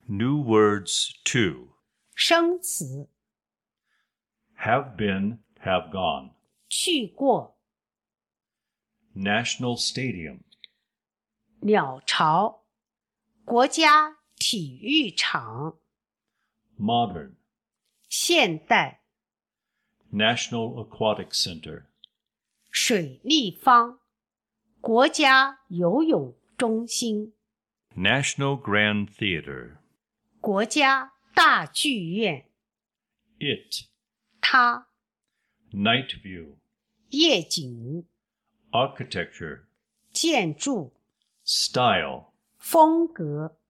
New words 2. 生词 Have been, have gone. 去过 National Stadium. 鸟巢国家体育场 Modern. 现代 National Aquatic Center. 水立方国家游泳中心 National Grand Theater. 国家大剧院 It. 它 Night view. 夜景 Architecture. 建筑 Style. 风格